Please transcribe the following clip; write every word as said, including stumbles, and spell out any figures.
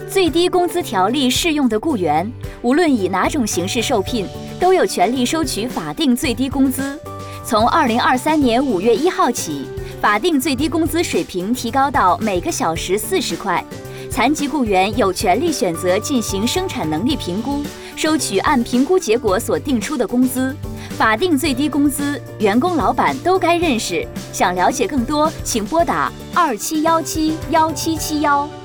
最低工资条例适用的雇员，无论以哪种形式受聘，都有权利收取法定最低工资。从二零二三年五月一号起，法定最低工资水平提高到每个小时四十块。残疾雇员有权利选择进行生产能力评估，收取按评估结果所定出的工资。法定最低工资，员工老板都该认识。想了解更多，请拨打二七幺七幺七七幺。